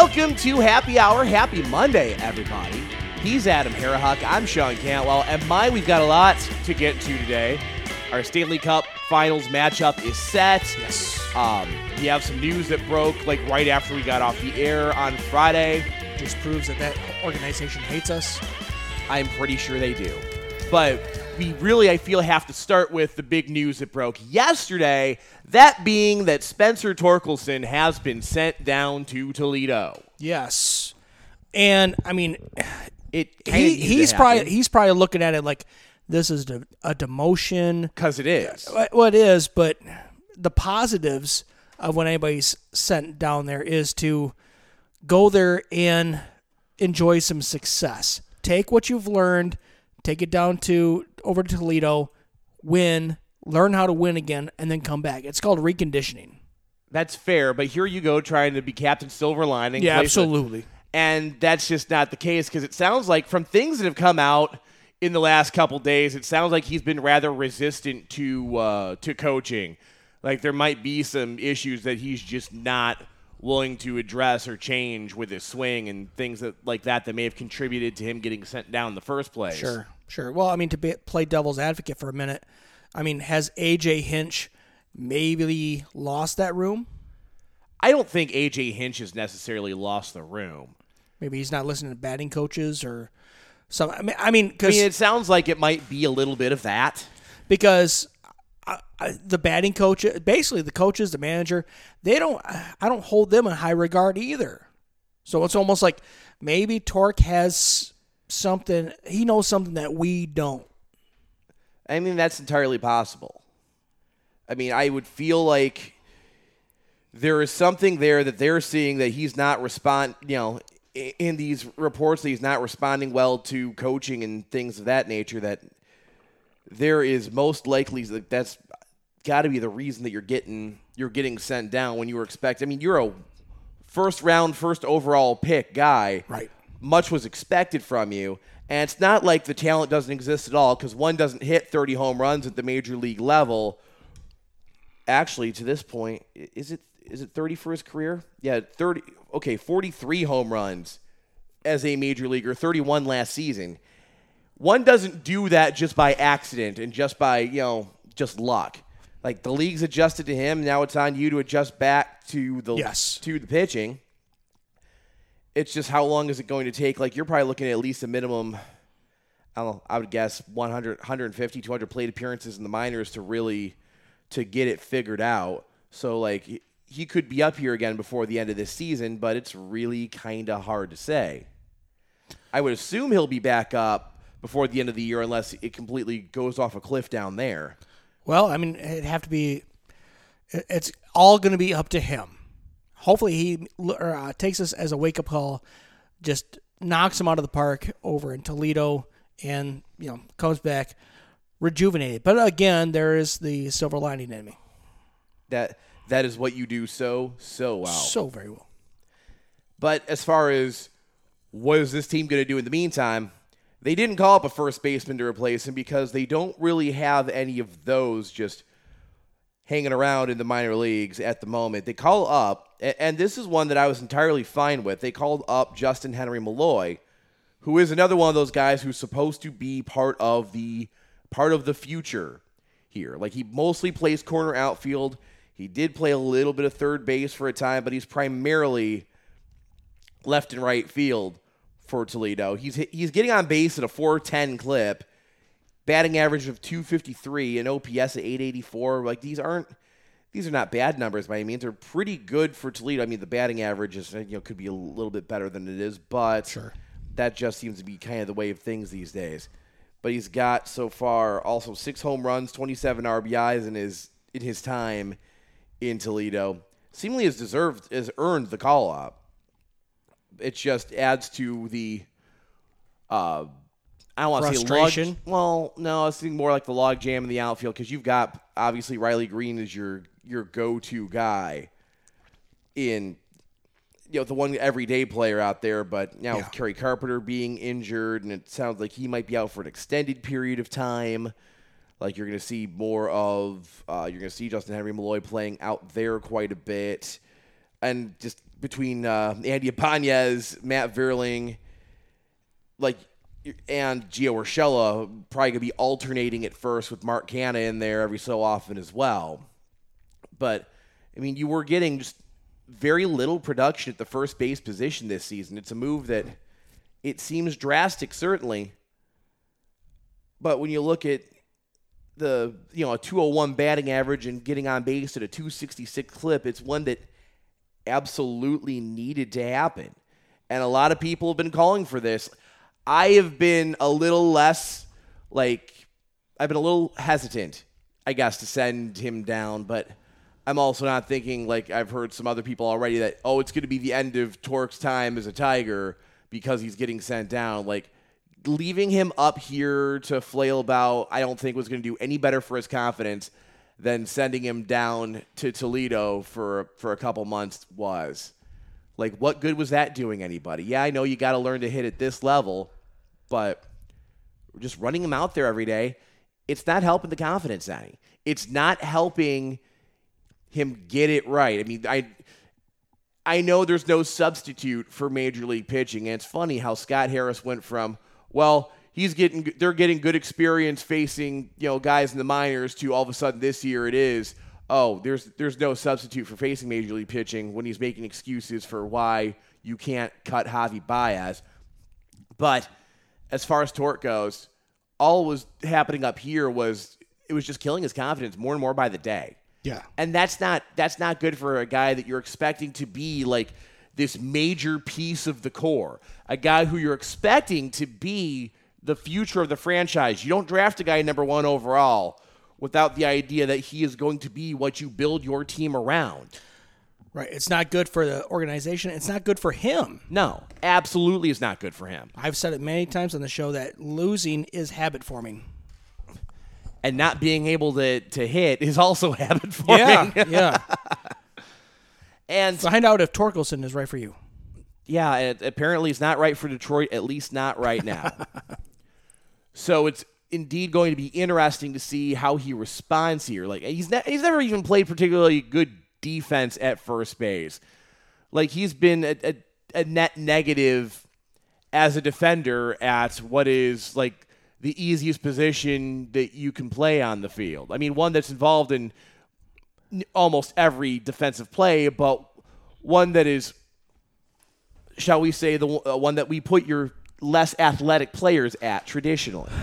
Welcome to Happy Hour. Happy Monday, everybody. He's Adam Harahuk. I'm Sean Cantwell. And we've got a lot to get to today. Our Stanley Cup Finals matchup is set. Yes. We have some news that broke right after we got off the air on Friday. Just proves that organization hates us. I'm pretty sure they do. But we really, I feel, have to start with the big news that broke yesterday, that being that Spencer Torkelson has been sent down to Toledo. Yes. And, I mean, he's probably looking at it like this is a demotion. Because it is. Well, it is, but the positives of when anybody's sent down there is to go there and enjoy some success. Take what you've learned, take it down over to Toledo, win, learn how to win again, and then come back. It's called reconditioning. That's fair, but here you go trying to be Captain Silver Lining. Yeah, absolutely. And that's just not the case, because it sounds like from things that have come out in the last couple days, it sounds like he's been rather resistant to coaching. Like there might be some issues that he's just not willing to address or change with his swing and things like that may have contributed to him getting sent down in the first place. Sure. Well, I mean, to play devil's advocate for a minute, I mean, has A.J. Hinch maybe lost that room? I don't think A.J. Hinch has necessarily lost the room. Maybe he's not listening to batting coaches or something. It sounds like it might be a little bit of that. Because the batting coach, basically the coaches, the manager, I don't hold them in high regard either. So it's almost like maybe Torque has something, he knows something that we don't. I mean, that's entirely possible. I mean, I would feel like there is something there that they're seeing that he's not in these reports that he's not responding well to coaching and things of that nature, that there is most likely that's got to be the reason that you're getting sent down when you were expected. I mean, you're a first overall pick guy. Right. Much was expected from you, and it's not like the talent doesn't exist at all, because one doesn't hit 30 home runs at the major league level. Actually, to this point, is it 30 for his career? Yeah, 30. Okay, 43 home runs as a major leaguer, 31 last season. One doesn't do that just by accident and just by, just luck. Like, the league's adjusted to him. Now it's on you to adjust back to the pitching. It's just how long is it going to take? Like, you're probably looking at least a minimum, I would guess 100, 150, 200 plate appearances in the minors to get it figured out. So, like, he could be up here again before the end of this season, but it's really kind of hard to say. I would assume he'll be back up before the end of the year unless it completely goes off a cliff down there. Well, I mean, it's all going to be up to him. Hopefully he takes this as a wake-up call, just knocks him out of the park over in Toledo, and, comes back rejuvenated. But again, there is the silver lining in me. That is what you do so well. So very well. But as far as what is this team going to do in the meantime, they didn't call up a first baseman to replace him because they don't really have any of those just hanging around in the minor leagues at the moment. They call up, and this is one that I was entirely fine with. They called up Justin Henry Malloy, who is another one of those guys who's supposed to be part of the future here. Like, he mostly plays corner outfield. He did play a little bit of third base for a time, but he's primarily left and right field for Toledo. He's getting on base at a .410 clip, batting average of .253, and OPS at .884. Like, these are not bad numbers by any means. They're pretty good for Toledo. I mean, the batting average is could be a little bit better than it is, but sure, that just seems to be kind of the way of things these days. But he's got so far also 6 home runs, 27 RBIs in his time in Toledo. Seemingly has earned the call up. It just adds to the I don't want to say frustration. Well, no, it's more like the log jam in the outfield, because you've got obviously Riley Green as your go-to guy in the one everyday player out there, but now with Kerry Carpenter being injured, and it sounds like he might be out for an extended period of time. Like, you're going to see more of you're going to see Justin Henry Malloy playing out there quite a bit. and just between Andy Ibanez, Matt Vierling, and Gio Urshela, probably going to be alternating at first with Mark Canha in there every so often as well. But, I mean, you were getting just very little production at the first base position this season. It's a move that it seems drastic, certainly. But when you look at a 201 batting average and getting on base at a 266 clip, it's one that absolutely needed to happen. And a lot of people have been calling for this. I have been a little hesitant, I guess, to send him down, but I'm also not thinking, like I've heard some other people already, that, it's going to be the end of Tork's time as a Tiger because he's getting sent down. Like, leaving him up here to flail about, I don't think was going to do any better for his confidence than sending him down to Toledo for a couple months was. Like, what good was that doing anybody? Yeah, I know you got to learn to hit at this level, but just running him out there every day, it's not helping the confidence any. It's not helping him get it right. I mean, I know there's no substitute for Major League pitching, and it's funny how Scott Harris went from, they're getting good experience facing, guys in the minors, to all of a sudden this year it is, there's no substitute for facing Major League pitching, when he's making excuses for why you can't cut Javi Baez. But as far as Tork goes, all was happening up here was just killing his confidence more and more by the day. Yeah. And that's not good for a guy that you're expecting to be like this major piece of the core, a guy who you're expecting to be the future of the franchise. You don't draft a guy number 1 overall without the idea that he is going to be what you build your team around. Right. It's not good for the organization. It's not good for him. No, absolutely is not good for him. I've said it many times on the show that losing is habit forming. And not being able to hit is also habit forming. Yeah. And find out if Torkelson is right for you. Yeah, apparently it's not right for Detroit, at least not right now. So it's indeed going to be interesting to see how he responds here. Like, he's never even played particularly good defense at first base. Like, he's been a net negative as a defender at what is like the easiest position that you can play on the field. I mean, one that's involved in almost every defensive play, but one that is, shall we say, the one that we put your less athletic players at traditionally.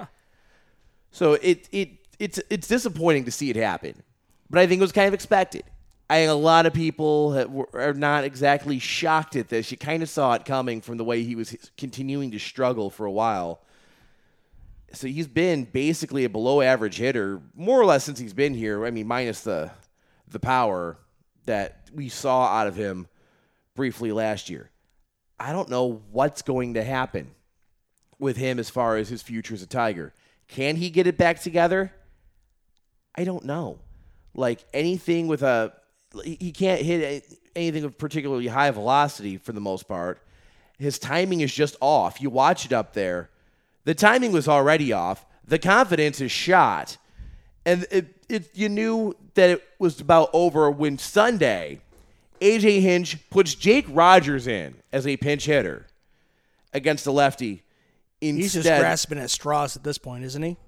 So it's disappointing to see it happen, but I think it was kind of expected. I think a lot of people are not exactly shocked at this. You kind of saw it coming from the way he was continuing to struggle for a while. So he's been basically a below-average hitter, more or less, since he's been here. I mean, minus the power that we saw out of him briefly last year. I don't know what's going to happen with him as far as his future as a Tiger. Can he get it back together? I don't know. Like, anything with he can't hit anything of particularly high velocity for the most part. His timing is just off. You watch it up there. The timing was already off. The confidence is shot. And you knew that it was about over when Sunday, A.J. Hinch puts Jake Rogers in as a pinch hitter against the lefty. He's just grasping at straws at this point, isn't he?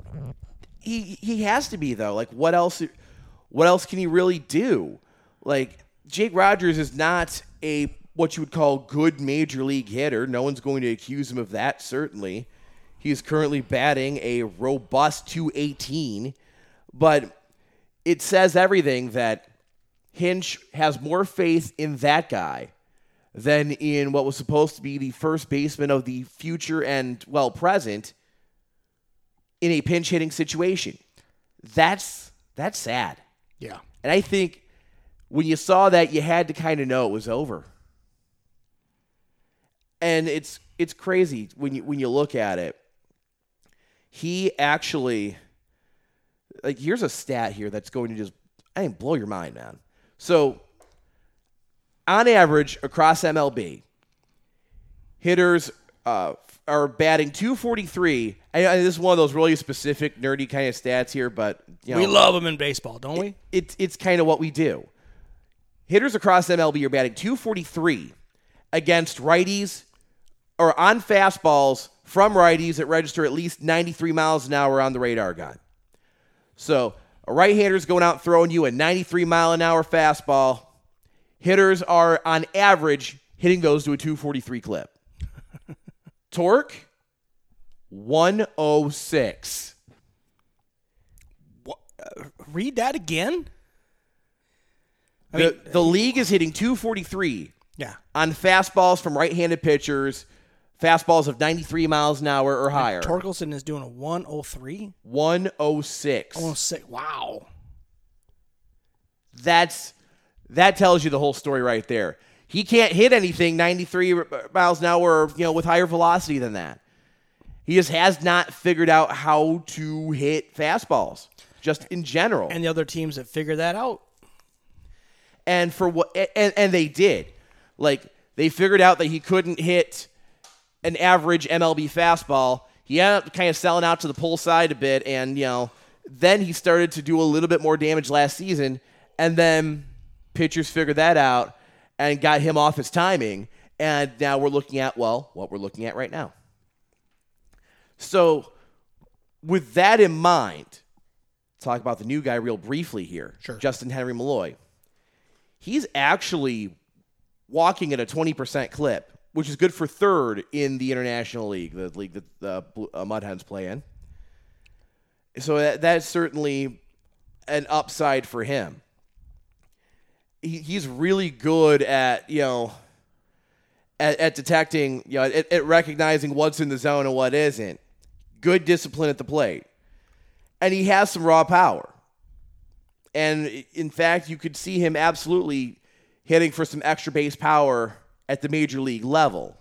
He has to be, though. Like, what else can he really do? Like, Jake Rogers is not what you would call good major league hitter. No one's going to accuse him of that, certainly. He is currently batting a robust .218, but it says everything that Hinch has more faith in that guy than in what was supposed to be the first baseman of the future and, present in a pinch hitting situation. That's sad. Yeah. And I think when you saw that, you had to kind of know it was over. And it's crazy when you look at it. He actually, like, here's a stat here that's going to just, blow your mind, man. So, on average, across MLB, hitters are batting .243. This is one of those really specific, nerdy kind of stats here, but we love them in baseball, don't we? It's kind of what we do. hitters across MLB are batting 243 against righties or on fastballs from righties that register at least 93 miles an hour on the radar gun. So a right-hander's going out throwing you a 93-mile-an-hour fastball. Hitters are, on average, hitting those to a 243 clip. Torque, 106. Read that again? The league is hitting 243 Yeah. on fastballs from right-handed pitchers, fastballs of 93 miles an hour or higher. Torkelson is doing a 103? 106. 106. Wow. That tells you the whole story right there. He can't hit anything 93 miles an hour, with higher velocity than that. He just has not figured out how to hit fastballs, just in general. And the other teams that figured that out. And they did. Like, they figured out that he couldn't hit an average MLB fastball. He ended up kind of selling out to the pull side a bit, and then he started to do a little bit more damage last season, and then pitchers figured that out and got him off his timing, and now we're looking at, what we're looking at right now. So with that in mind, talk about the new guy real briefly here. Sure. Justin Henry Malloy. He's actually walking at a 20% clip, which is good for third in the International League, the league that the Mud Hens play in. So that's certainly an upside for him. He's really good at at detecting, at recognizing what's in the zone and what isn't. Good discipline at the plate. And he has some raw power. And in fact, you could see him absolutely hitting for some extra base power at the major league level.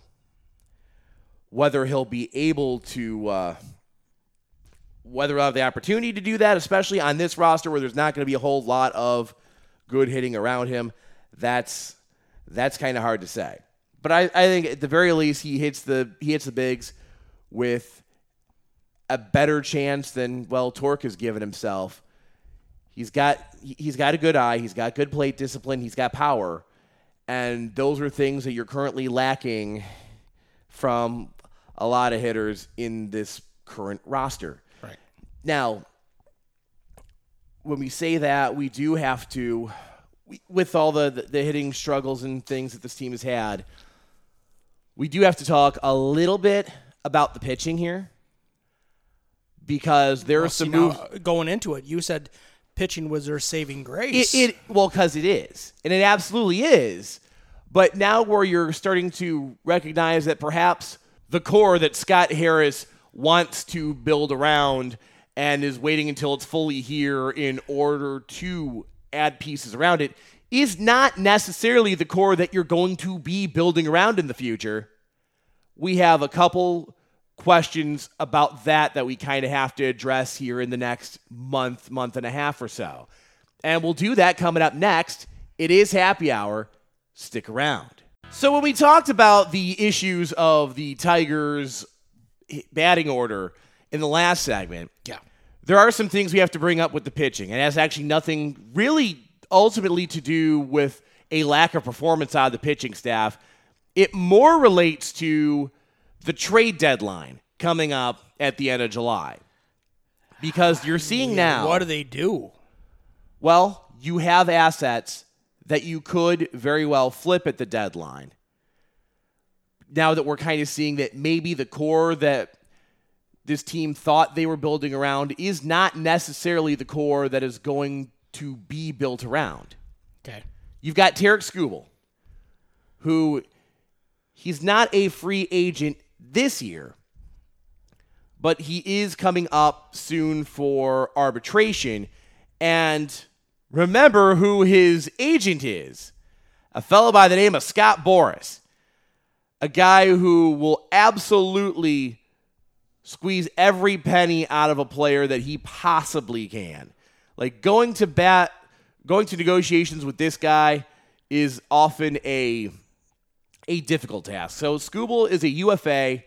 Whether he'll be able to, whether he'll have the opportunity to do that, especially on this roster where there's not going to be a whole lot of good hitting around him, that's kind of hard to say. But I think at the very least he hits the bigs with a better chance than Torque has given himself. He's got a good eye, he's got good plate discipline, he's got power, and those are things that you're currently lacking from a lot of hitters in this current roster. Right. Now, when we say that, we do have to, with all the hitting struggles and things that this team has had, we do have to talk a little bit about the pitching here, because there are some moves. Going into it, you said pitching was their saving grace. Because it is, and it absolutely is. But now where you're starting to recognize that perhaps the core that Scott Harris wants to build around and is waiting until it's fully here in order to add pieces around it is not necessarily the core that you're going to be building around in the future. We have a couple questions about that we kind of have to address here in the next month and a half or so. And we'll do that coming up next. It is Happy Hour. Stick around. So when we talked about the issues of the Tigers' batting order in the last segment, there are some things we have to bring up with the pitching. And it has actually nothing really ultimately to do with a lack of performance out of the pitching staff. It more relates to the trade deadline coming up at the end of July. Because you're seeing now... What do they do? Well, you have assets that you could very well flip at the deadline. Now that we're kind of seeing that maybe the core that this team thought they were building around is not necessarily the core that is going to be built around. Okay. You've got Tarek Skubal, who he's not a free agent this year, but he is coming up soon for arbitration. And remember who his agent is. A fellow by the name of Scott Boras. A guy who will absolutely squeeze every penny out of a player that he possibly can. Like, going to negotiations with this guy is often a difficult task. So Skubal is a UFA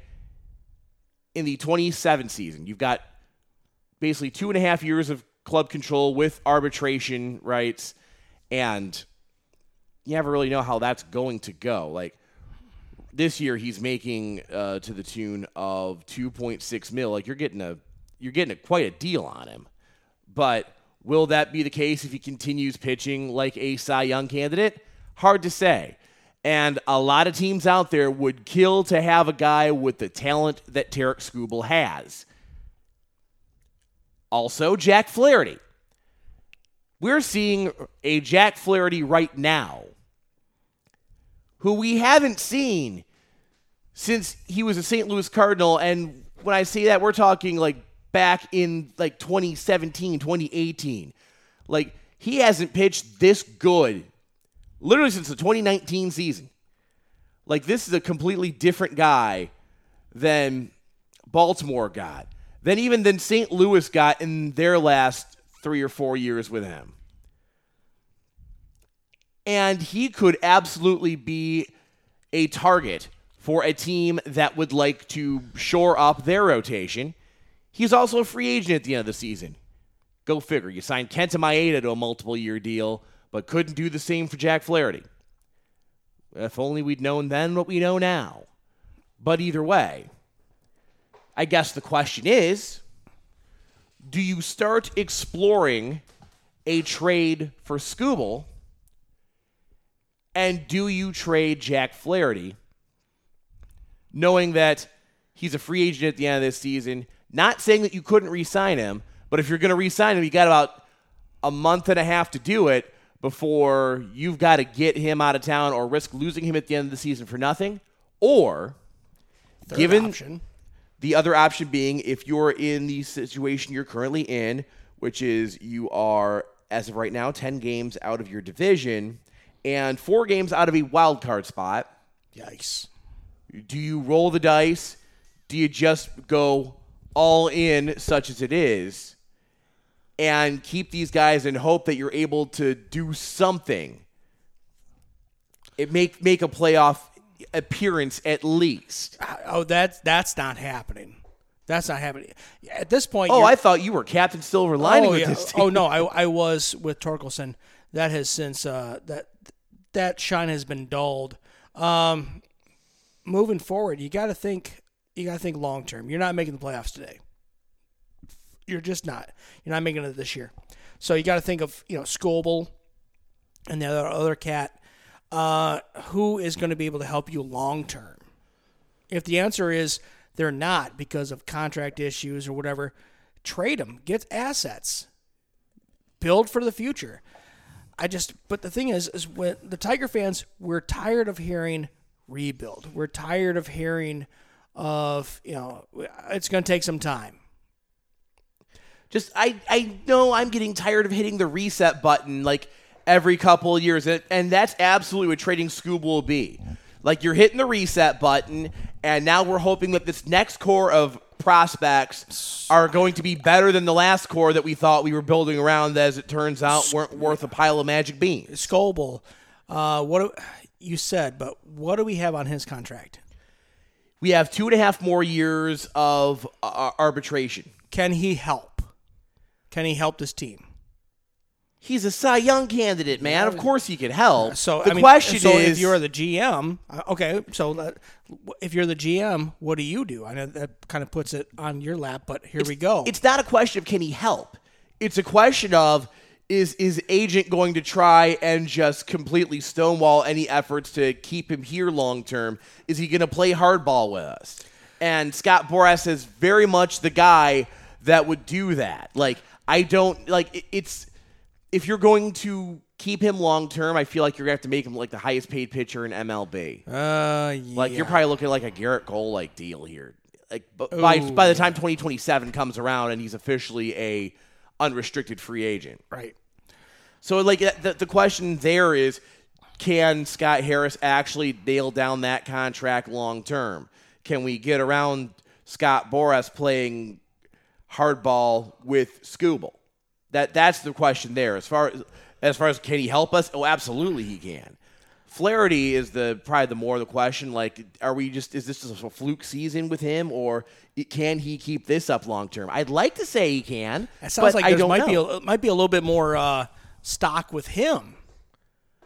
in the 27 season. You've got basically 2.5 years of club control with arbitration rights, and you never really know how that's going to go. Like this year, he's making to the tune of $2.6 million. Like you're getting quite a deal on him. But will that be the case if he continues pitching like a Cy Young candidate? Hard to say. And a lot of teams out there would kill to have a guy with the talent that Tarik Skubal has. Also, Jack Flaherty. We're seeing a Jack Flaherty right now who we haven't seen since he was a St. Louis Cardinal. And when I say that, we're talking like back in like 2017, 2018. Like he hasn't pitched this good literally since the 2019 season. Like this is a completely different guy than Baltimore got, than St. Louis got in their last 3 or 4 years with him. And he could absolutely be a target for a team that would like to shore up their rotation. He's also a free agent at the end of the season. Go figure. You signed Kenta Maeda to a multiple-year deal, but couldn't do the same for Jack Flaherty. If only we'd known then what we know now. But either way, I guess the question is, do you start exploring a trade for Skubal, and do you trade Jack Flaherty, knowing that he's a free agent at the end of this season? Not saying that you couldn't re-sign him, but if you're going to re-sign him, you got about a month and a half to do it before you've got to get him out of town or risk losing him at the end of the season for nothing. Or, the other option being, if you're in the situation you're currently in, which is you are, as of right now, 10 games out of your division and 4 games out of a wild card spot. Yikes. Do you roll the dice? Do you just go all in, such as it is, and keep these guys and hope that you're able to do something? It make a playoff appearance at least. Oh, that's not happening. That's not happening. At this point... I thought you were Captain Silver Lining with this team. Oh, no, I was with Torkelson. That has since... that shine has been dulled. Moving forward, you got to think long term. You're not making the playoffs today. You're just not. You're not making it this year. So you got to think of Skubal and the other cat. Who is going to be able to help you long term? If the answer is they're not because of contract issues or whatever, trade them. Get assets. Build for the future. But the thing is when the Tiger fans, we're tired of hearing rebuild. We're tired of hearing of, it's going to take some time. I know I'm getting tired of hitting the reset button like every couple of years, and that's absolutely what trading Skubal will be. Like you're hitting the reset button, and now we're hoping that this next core of prospects are going to be better than the last core that we thought we were building around, that, as it turns out, weren't worth a pile of magic beans. Skubal, what you said, but what do we have on his contract? We have 2.5 more years of arbitration. Can he help? Can he help this team? He's a Cy Young candidate, man. Of course he could help. The question is, if you're the GM, if you're the GM, what do? I know that kind of puts it on your lap, but here we go. It's not a question of can he help. It's a question of is agent going to try and just completely stonewall any efforts to keep him here long term? Is he going to play hardball with us? And Scott Boras is very much the guy that would do that. Like, I don't like it's. If you're going to keep him long term, I feel like you're going to have to make him like the highest paid pitcher in MLB. Yeah. Like you're probably looking at like a Garrett Cole like deal here. Like by the time 2027 comes around and he's officially a unrestricted free agent. Right. So like the question there is, can Scott Harris actually nail down that contract long term? Can we get around Scott Boras playing hardball with Skubal? That's the question there. As far as can he help us? Oh, absolutely he can. Flaherty is probably the more the question. Like, is this just a fluke season with him, or can he keep this up long term? I'd like to say he can. It sounds but like there might be a little bit more stock with him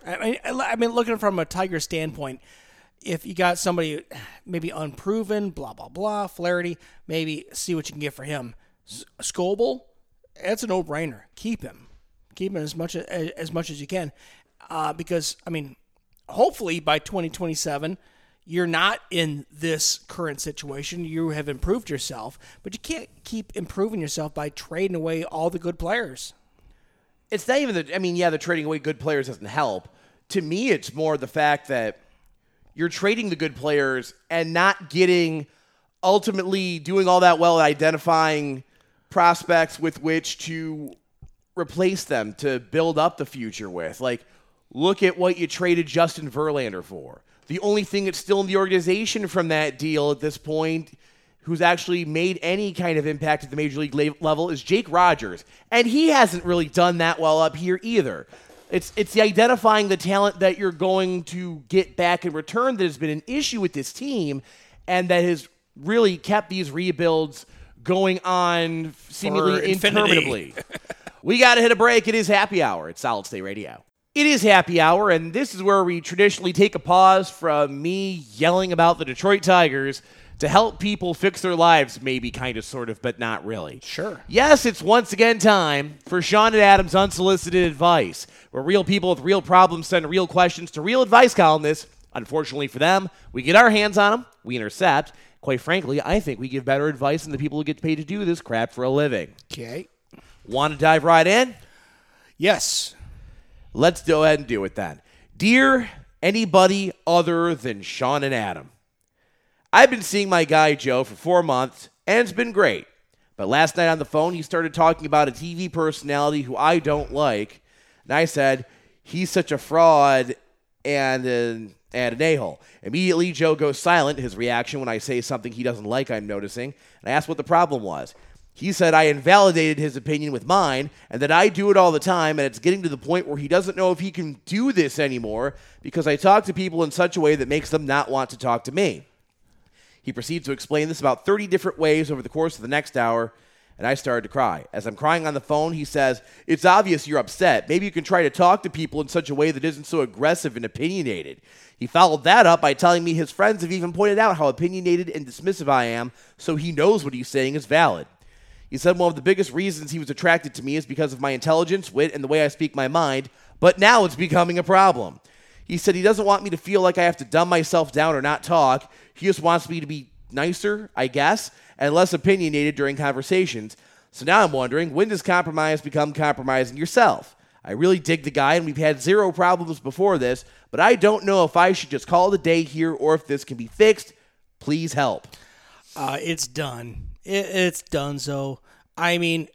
I mean, looking from a Tiger standpoint, if you got somebody maybe unproven, blah, blah, blah, Flaherty, maybe see what you can get for him. Scoble, it's a no-brainer. Keep him. Keep him as much as you can. Because, I mean, hopefully by 2027, you're not in this current situation. You have improved yourself, but you can't keep improving yourself by trading away all the good players. It's not even the trading away good players doesn't help. To me, it's more the fact that you're trading the good players and not ultimately doing all that well at identifying prospects with which to replace them, to build up the future with. Like, look at what you traded Justin Verlander for. The only thing that's still in the organization from that deal at this point, who's actually made any kind of impact at the major league level, is Jake Rogers. And he hasn't really done that well up here either. It's the identifying the talent that you're going to get back in return that has been an issue with this team and that has really kept these rebuilds going on seemingly interminably. We got to hit a break. It is happy hour at Solid State Radio. It is happy hour, and this is where we traditionally take a pause from me yelling about the Detroit Tigers to help people fix their lives, maybe, kind of, sort of, but not really. Sure. Yes, it's once again time for Sean and Adam's Unsolicited Advice, where real people with real problems send real questions to real advice columnists. Unfortunately for them, we get our hands on them, we intercept. Quite frankly, I think we give better advice than the people who get paid to do this crap for a living. Okay. Want to dive right in? Yes. Let's go ahead and do it then. Dear anybody other than Sean and Adam, I've been seeing my guy Joe for 4 months, and it's been great. But last night on the phone, he started talking about a TV personality who I don't like. And I said, he's such a fraud and an a-hole. Immediately, Joe goes silent, his reaction when I say something he doesn't like, I'm noticing. And I asked what the problem was. He said I invalidated his opinion with mine and that I do it all the time, and it's getting to the point where he doesn't know if he can do this anymore because I talk to people in such a way that makes them not want to talk to me. He proceeds to explain this about 30 different ways over the course of the next hour, and I started to cry. As I'm crying on the phone, he says, it's obvious you're upset. Maybe you can try to talk to people in such a way that isn't so aggressive and opinionated. He followed that up by telling me his friends have even pointed out how opinionated and dismissive I am, so he knows what he's saying is valid. He said one of the biggest reasons he was attracted to me is because of my intelligence, wit, and the way I speak my mind, but now it's becoming a problem. He said he doesn't want me to feel like I have to dumb myself down or not talk. He just wants me to be nicer, I guess, and less opinionated during conversations. So now I'm wondering, when does compromise become compromising yourself? I really dig the guy, and we've had zero problems before this, but I don't know if I should just call it a day here or if this can be fixed. Please help. It's done. It's done, so, I mean,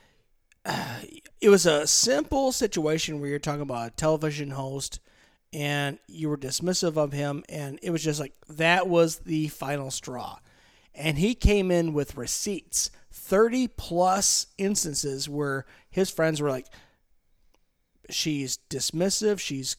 it was a simple situation where you're talking about a television host and you were dismissive of him, and it was just like, that was the final straw. And he came in with receipts, 30-plus instances where his friends were like, she's dismissive, she's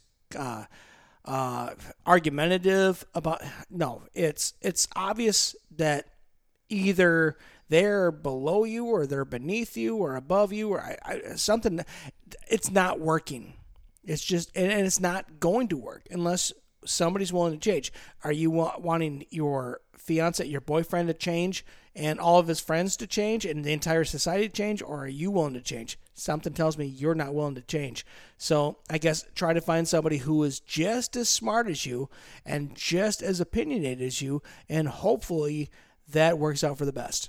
argumentative about... No, it's obvious that either they're below you or they're beneath you or above you or something. It's not working. It's just, and it's not going to work unless somebody's willing to change. Are you wanting your fiance, your boyfriend to change and all of his friends to change and the entire society to change, or are you willing to change? Something tells me you're not willing to change. So I guess try to find somebody who is just as smart as you and just as opinionated as you, and hopefully that works out for the best.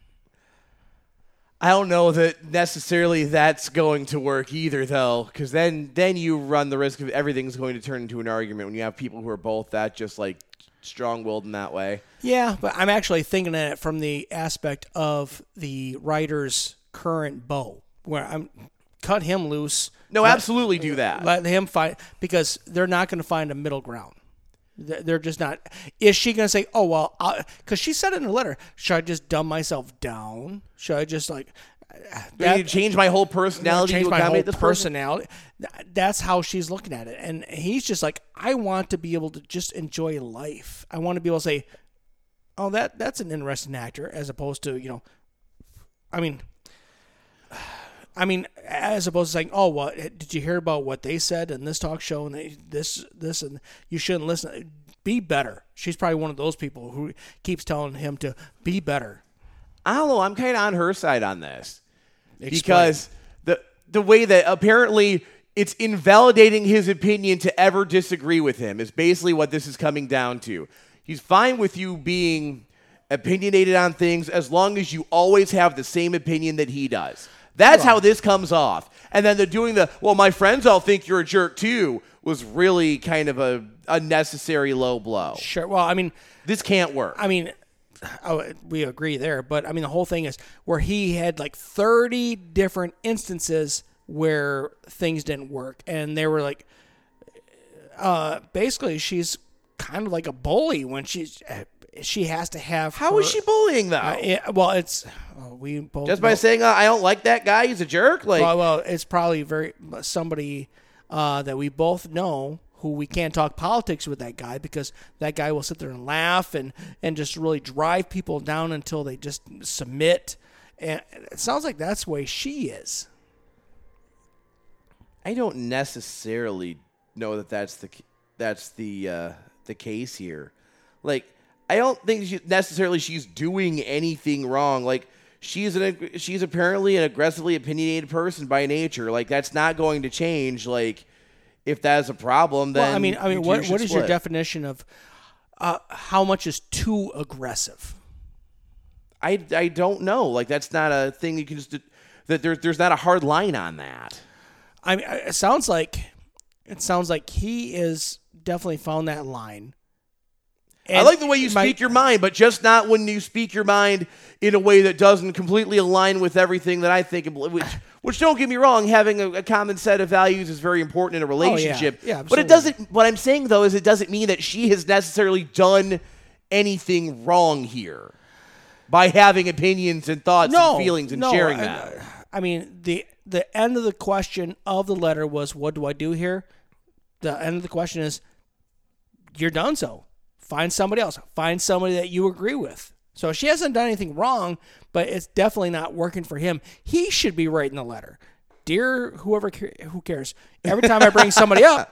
I don't know that necessarily that's going to work either, though, because then you run the risk of everything's going to turn into an argument when you have people who are both that just like strong-willed in that way. Yeah, but I'm actually thinking of it from the aspect of the writer's current beau, where I'm cut him loose. No, absolutely do that. Let him fight, because they're not going to find a middle ground. They're just not. Is she going to say, oh, well, because she said in her letter, should I just dumb myself down? Should I just like change my whole personality change to my whole accommodate this personality? That's how she's looking at it. And he's just like, I want to be able to just enjoy life. I want to be able to say, oh, that's an interesting actor, as opposed to, I mean, I mean, as opposed to saying, "Oh, what did you hear about what they said in this talk show and this, and you shouldn't listen." Be better. She's probably one of those people who keeps telling him to be better. I don't know. I'm kind of on her side on this. Explain. Because the way that apparently it's invalidating his opinion to ever disagree with him is basically what this is coming down to. He's fine with you being opinionated on things as long as you always have the same opinion that he does. That's how this comes off. And then they're doing well, my friends all think you're a jerk too, was really kind of a unnecessary low blow. Sure. Well, I mean, this can't work. I mean, we agree there, but I mean, the whole thing is where he had like 30 different instances where things didn't work, and they were like, basically, she's kind of like a bully when she has to have. How is she bullying though? Well, it's we both just by saying I don't like that guy. He's a jerk. Like, well, it's probably somebody that we both know. Who we can't talk politics with that guy because that guy will sit there and laugh and just really drive people down until they just submit. And it sounds like that's the way she is. I don't necessarily know that that's the case here. Like, I don't think she's doing anything wrong. Like, she's apparently an aggressively opinionated person by nature. Like, that's not going to change. Like, if that is a problem, then well, I mean, what is your definition of how much is too aggressive? I don't know. Like, that's not a thing you can just that there's not a hard line on that. I mean, it sounds like he is definitely found that line. And I like the way you speak your mind, but just not when you speak your mind in a way that doesn't completely align with everything that I think. Which don't get me wrong, having a common set of values is very important in a relationship. Oh, yeah, but it doesn't. What I'm saying though is it doesn't mean that she has necessarily done anything wrong here by having opinions and thoughts and feelings and sharing that. I mean, the end of the question of the letter was, "What do I do here?" The end of the question is, "You're done so. Find somebody else. Find somebody that you agree with." So she hasn't done anything wrong, but it's definitely not working for him. He should be writing the letter. Dear who cares? Every time I bring somebody up,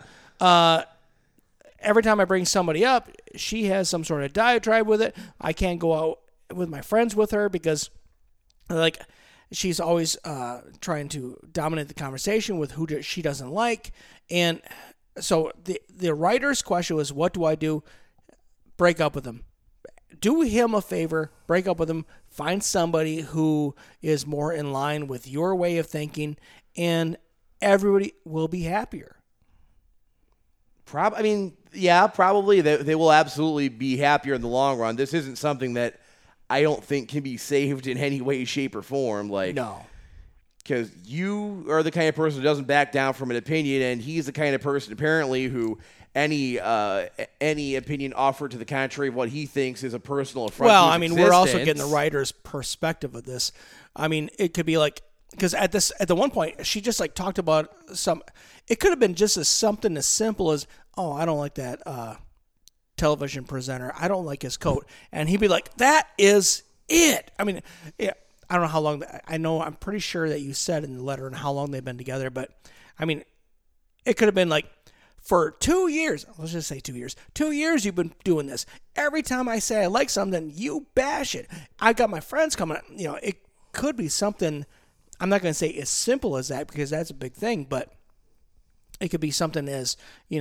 she has some sort of diatribe with it. I can't go out with my friends with her because, like, she's always trying to dominate the conversation with who she doesn't like. And so the writer's question was, what do I do? Break up with him. Do him a favor, break up with him, find somebody who is more in line with your way of thinking, and everybody will be happier. Probably they will absolutely be happier in the long run. This isn't something that I don't think can be saved in any way, shape, or form. Like, no. Because you are the kind of person who doesn't back down from an opinion, and he's the kind of person apparently who any opinion offered to the contrary of what he thinks is a personal affront. Well, to his I mean, existence. we're also getting the writer's perspective of this. I mean, it could be like, because at the one point she just like talked about it could have been just something as simple as, "Oh, I don't like that television presenter. I don't like his coat," and he'd be like, "That is it." I mean, yeah. I don't know how long. I'm pretty sure that you said in the letter and how long they've been together, but I mean, it could have been like, for 2 years, let's just say 2 years. 2 years you've been doing this. Every time I say I like something, you bash it. I got my friends coming. You know, it could be something. I'm not going to say as simple as that because that's a big thing, but it could be something as,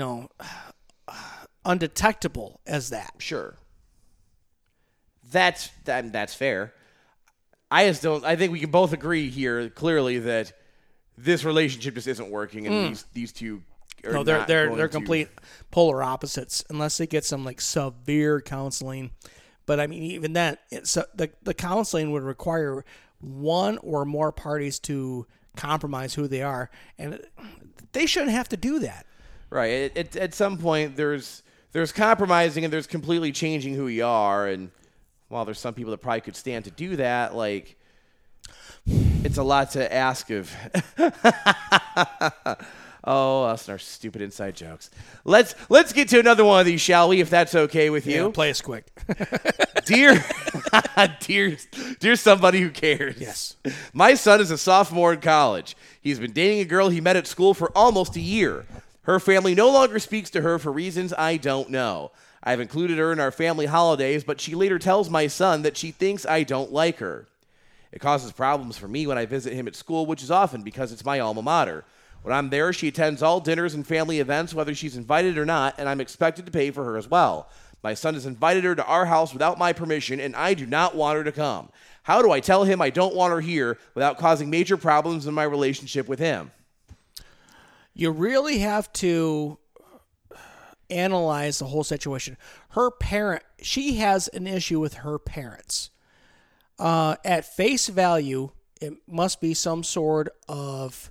undetectable as that. Sure. That's fair. I think we can both agree here clearly that this relationship just isn't working, and these two. No, they're complete polar opposites unless they get some like severe counseling. But I mean, even that, the counseling would require one or more parties to compromise who they are, and they shouldn't have to do that. Right. At some point, there's compromising and there's completely changing who you are, and while there's some people that probably could stand to do that, like, it's a lot to ask of Oh, us and our stupid inside jokes. Let's get to another one of these, shall we? If that's okay with you. Yeah, play us quick. dear, dear somebody who cares. Yes. My son is a sophomore in college. He's been dating a girl he met at school for almost a year. Her family no longer speaks to her for reasons I don't know. I've included her in our family holidays, but she later tells my son that she thinks I don't like her. It causes problems for me when I visit him at school, which is often because it's my alma mater. When I'm there, she attends all dinners and family events, whether she's invited or not, and I'm expected to pay for her as well. My son has invited her to our house without my permission, and I do not want her to come. How do I tell him I don't want her here without causing major problems in my relationship with him? You really have to analyze the whole situation. She has an issue with her parents. At face value, it must be some sort of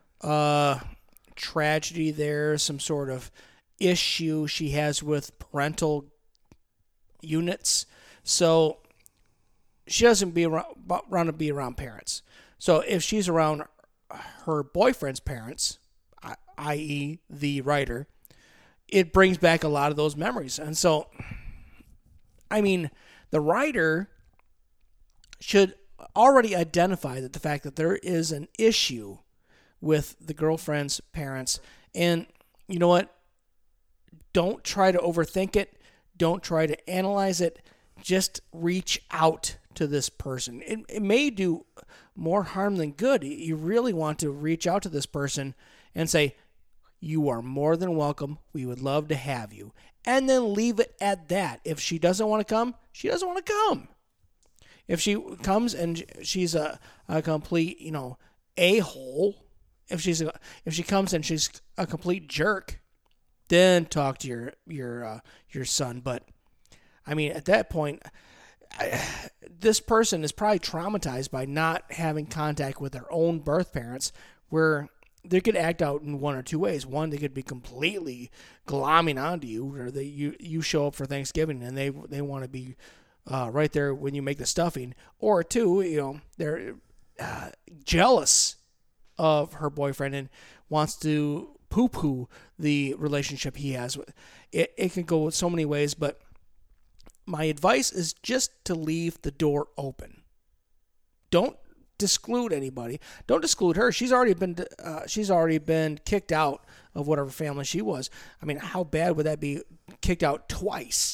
tragedy there, some sort of issue she has with parental units. So she doesn't want to be around parents. So if she's around her boyfriend's parents, i.e. the writer, it brings back a lot of those memories. And so, I mean, the writer should already identify that the fact that there is an issue with the girlfriend's parents. And you know what? Don't try to overthink it. Don't try to analyze it. Just reach out to this person. It may do more harm than good. You really want to reach out to this person and say, you are more than welcome. We would love to have you. And then leave it at that. If she doesn't want to come, she doesn't want to come. If she comes and she's a complete, a-hole, if she comes and she's a complete jerk, then talk to your son. But I mean, at that point, this person is probably traumatized by not having contact with their own birth parents, where they could act out in one or two ways. One, they could be completely glomming onto you, or you show up for Thanksgiving and they want to be right there when you make the stuffing. Or two, they're jealous of her boyfriend and wants to poo-poo the relationship he has with. It can go so many ways, but my advice is just to leave the door open. Don't disclude anybody. Don't exclude her. She's already been kicked out of whatever family she was. I mean, how bad would that be? Kicked out twice.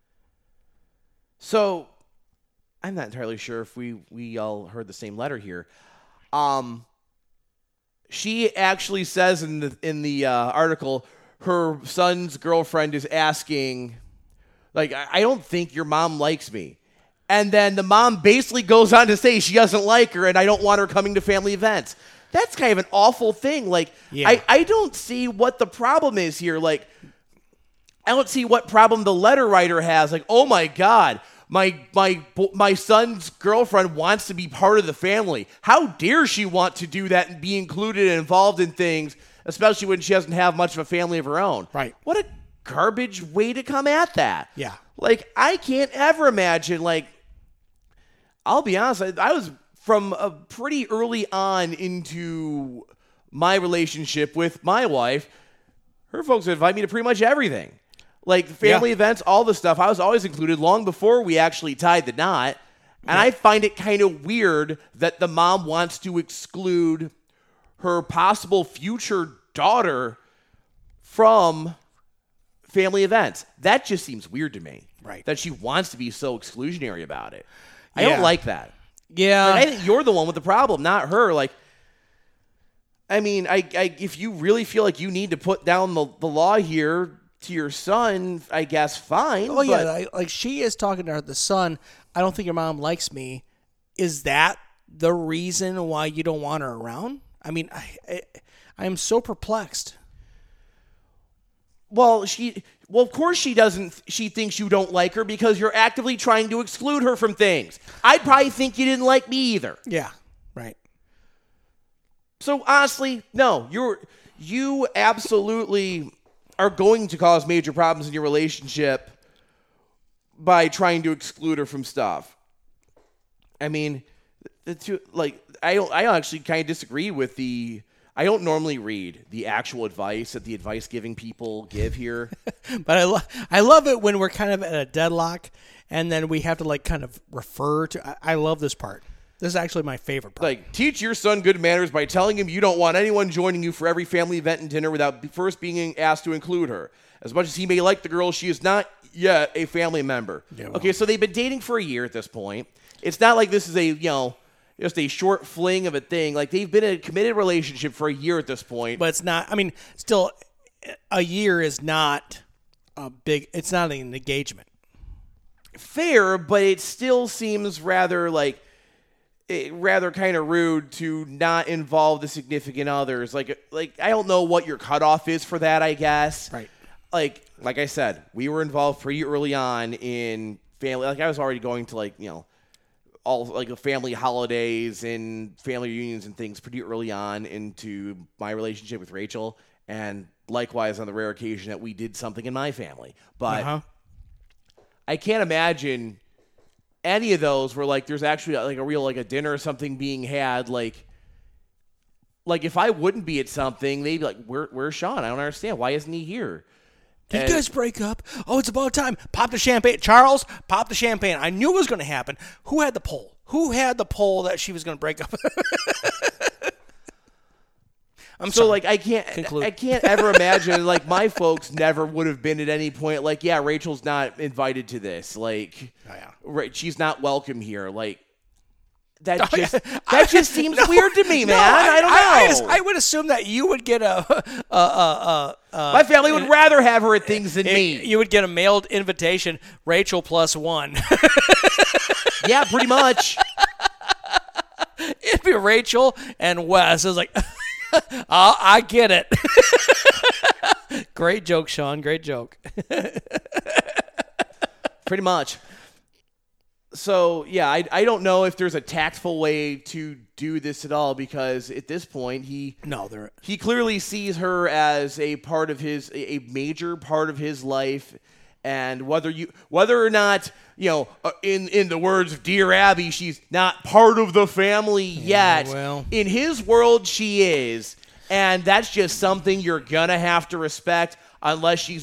So, I'm not entirely sure if we all heard the same letter here. She actually says in the article, her son's girlfriend is asking, like, I don't think your mom likes me. And then the mom basically goes on to say she doesn't like her and I don't want her coming to family events. That's kind of an awful thing. Like, yeah. I don't see what the problem is here. Like, I don't see what problem the letter writer has. Like, oh my God, my son's girlfriend wants to be part of the family. How dare she want to do that and be included and involved in things, especially when she doesn't have much of a family of her own. Right. What a garbage way to come at that. Yeah. Like, I can't ever imagine, like, I'll be honest, I was from a pretty early on into my relationship with my wife. Her folks would invite me to pretty much everything. Like, family events, all the stuff. I was always included long before we actually tied the knot. And I find it kind of weird that the mom wants to exclude her possible future daughter from family events. That just seems weird to me. Right. That she wants to be so exclusionary about it. I don't like that. Yeah. Like, I think you're the one with the problem, not her. Like, I mean, if you really feel like you need to put down the law here to your son, I guess fine. Oh, yeah. Like, she is talking to the son. I don't think your mom likes me. Is that the reason why you don't want her around? I mean, I am so perplexed. Well, of course she doesn't. She thinks you don't like her because you're actively trying to exclude her from things. I'd probably think you didn't like me either. Yeah, right. So honestly, no, you absolutely are going to cause major problems in your relationship by trying to exclude her from stuff. I mean, I actually kind of disagree with the I don't normally read the actual advice that the advice-giving people give here. But I love it when we're kind of at a deadlock, and then we have to like kind of refer to. I love this part. This is actually my favorite part. Like, teach your son good manners by telling him you don't want anyone joining you for every family event and dinner without first being asked to include her. As much as he may like the girl, she is not yet a family member. Yeah, well. Okay, so they've been dating for a year at this point. It's not like this is a, just a short fling of a thing. Like, they've been in a committed relationship for a year at this point. But it's not, I mean, still, a year is not a big, it's not an engagement. Fair, but it still seems rather kind of rude to not involve the significant others. Like I don't know what your cutoff is for that, I guess. Right. Like I said, we were involved pretty early on in family. Like, I was already going to, all like the family holidays and family reunions and things pretty early on into my relationship with Rachel, and likewise on the rare occasion that we did something in my family. But I can't imagine any of those where like there's actually like a real like a dinner or something being had. Like if I wouldn't be at something, they'd be like, where's Sean? I don't understand. Why isn't he here? Did you guys break up? Oh, it's about time. Pop the champagne. Charles, pop the champagne. I knew it was going to happen. Who had the poll? Who had the poll that she was going to break up? I'm so sorry. Like I can't ever imagine like my folks never would have been at any point like, yeah, Rachel's not invited to this. Like, right, she's not welcome here. Like that just seems weird to me, man. I don't know. I would assume that you would get my family would rather have her at things than me. You would get a mailed invitation, Rachel +1. Yeah, pretty much. It'd be Rachel and Wes. I was like, I get it. Great joke, Sean. Great joke. Pretty much. So, yeah, I don't know if there's a tactful way to do this at all, because at this point he clearly sees her as a major part of his life, and whether or not, in the words of Dear Abby, she's not part of the family yet. Well, in his world she is, and that's just something you're gonna have to respect unless she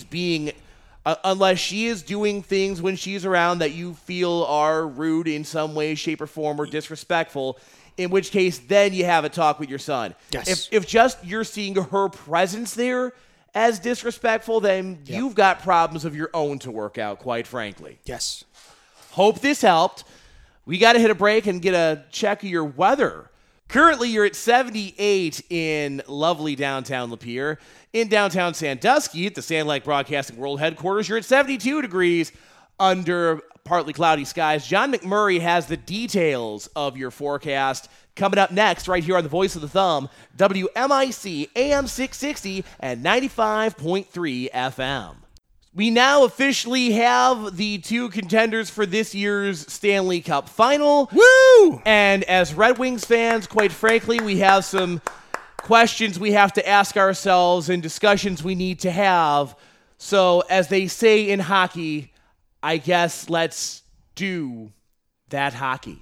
is doing things when she's around that you feel are rude in some way, shape, or form, or disrespectful, in which case then you have a talk with your son. Yes. If just you're seeing her presence there as disrespectful, then you've got problems of your own to work out, quite frankly. Yes. Hope this helped. We got to hit a break and get a check of your weather. Currently, you're at 78 in lovely downtown Lapeer. In downtown Sandusky, at the Sand Lake Broadcasting World Headquarters, you're at 72 degrees under partly cloudy skies. John McMurray has the details of your forecast coming up next right here on the Voice of the Thumb, WMIC AM 660 and 95.3 FM. We now officially have the two contenders for this year's Stanley Cup Final. Woo! And as Red Wings fans, quite frankly, we have some questions we have to ask ourselves and discussions we need to have. So, as they say in hockey, I guess let's do that hockey.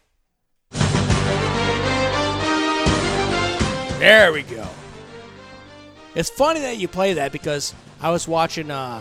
There we go. It's funny that you play that, because I was watching that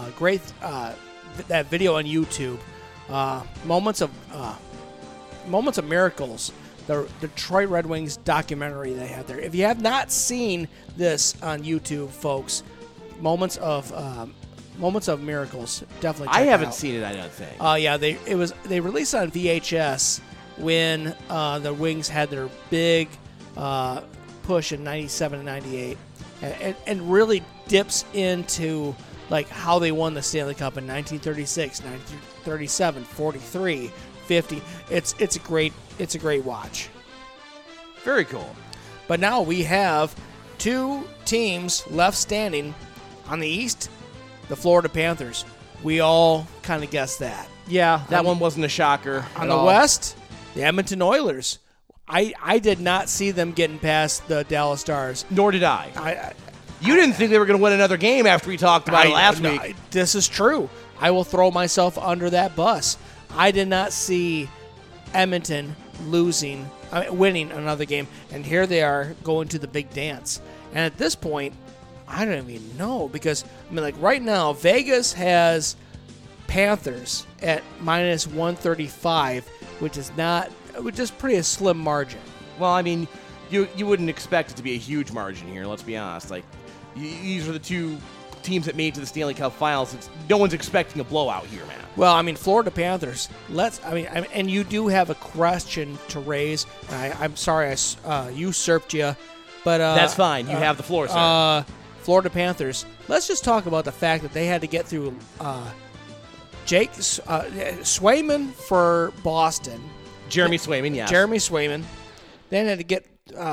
video on YouTube, Moments of Miracles, the Detroit Red Wings documentary they had there. If you have not seen this on YouTube, folks, Moments of Miracles, definitely check I haven't it out. seen it, I don't think. Yeah, they released it on VHS when the Wings had their big push in 97 and 98, and really dips into like how they won the Stanley Cup in 1936, 1937, 43, 50. It's a great watch. Very cool. But now we have two teams left standing. On the East, the Florida Panthers. We all kind of guessed that. Yeah, that one wasn't a shocker. On the West, the Edmonton Oilers. I did not see them getting past the Dallas Stars. Nor did I. You didn't think they were going to win another game after we talked about it last week. This is true. I will throw myself under that bus. I did not see Edmonton losing winning another game, and here they are going to the big dance. And at this point, I don't even know because like right now, Vegas has Panthers at minus 135, which is pretty a slim margin. Well, I mean, you wouldn't expect it to be a huge margin here. Let's be honest. Like, these are the two teams that made it to the Stanley Cup Finals. No one's expecting a blowout here, man. Well, I mean, Florida Panthers. And you do have a question to raise. I'm sorry I usurped you, but that's fine. You have the floor, sir. Florida Panthers. Let's just talk about the fact that they had to get through Jake Swayman for Boston. Jeremy Swayman, yes. Jeremy Swayman. Then had to get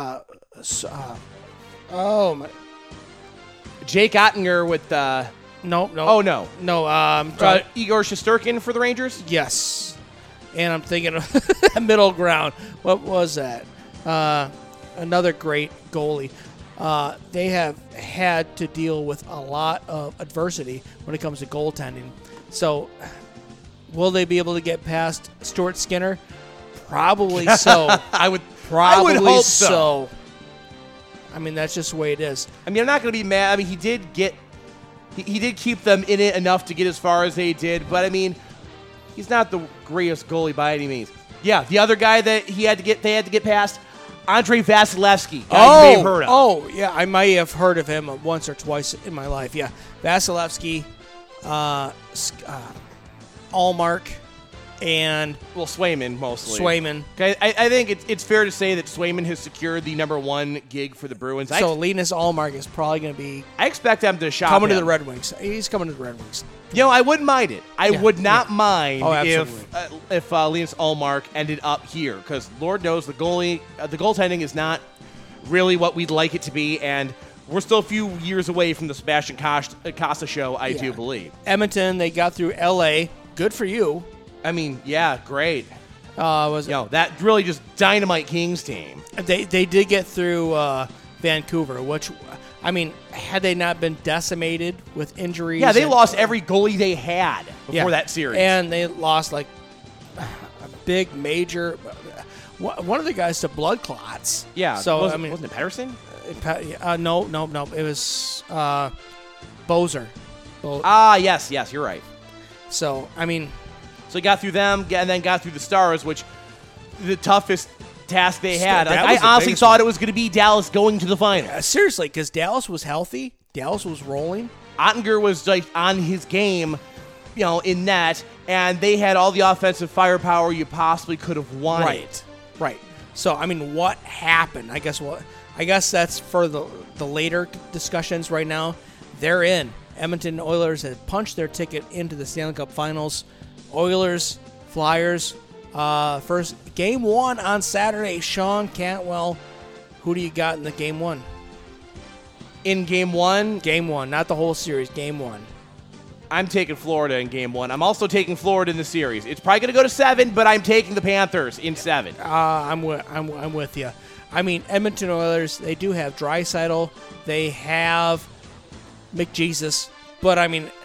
Jake Ottinger with no. Oh no. Igor Shesterkin for the Rangers? Yes. And I'm thinking of middle ground. What was that? Another great goalie. They have had to deal with a lot of adversity when it comes to goaltending. So, will they be able to get past Stuart Skinner? Probably so. I would Probably hope so. I mean, that's just the way it is. I mean, I'm not going to be mad. I mean, he did keep them in it enough to get as far as they did, but I mean, he's not the greatest goalie by any means. Yeah, the other guy that they had to get past, Andrei Vasilevsky. You may have heard of. Oh, yeah, I might have heard of him once or twice in my life. Yeah, Vasilevsky, Allmark, and Swayman mostly. Swayman. Okay, I think it's fair to say that Swayman has secured the #1 gig for the Bruins. So Linus Allmark is probably going to be. I expect them to shop coming him. to the Red Wings. He's coming to the Red Wings. You know, I wouldn't mind it. I would not mind if Linus Allmark ended up here, because Lord knows the goaltending is not really what we'd like it to be, and we're still a few years away from the Sebastian Costa show. I do believe. Edmonton, they got through L.A. Good for you. I mean, yeah, great. That really just dynamite Kings team. They did get through Vancouver, which, I mean, had they not been decimated with injuries? Yeah, they lost every goalie they had before that series. And they lost, like, a big, major, one of the guys to blood clots. Yeah. So, wasn't it Pettersson? No. It was Bozer. Yes, you're right. So, I mean... So he got through them and then got through the Stars, which the toughest task they had. I honestly thought it was going to be Dallas going to the final. Seriously, because Dallas was healthy. Dallas was rolling. Ottinger was like on his game, in net, and they had all the offensive firepower you possibly could have wanted. Right. So, I mean, what happened? I guess that's for the later discussions right now. They're in. Edmonton Oilers had punched their ticket into the Stanley Cup Finals. Oilers, Flyers, first game 1 on Saturday. Sean Cantwell, who do you got in the game 1? In game 1? Game 1, not the whole series, game 1. I'm taking Florida in game 1. I'm also taking Florida in the series. It's probably going to go to 7, but I'm taking the Panthers in 7. I'm with you. I mean, Edmonton Oilers, they do have Draisaitl. They have McJesus. But, I mean...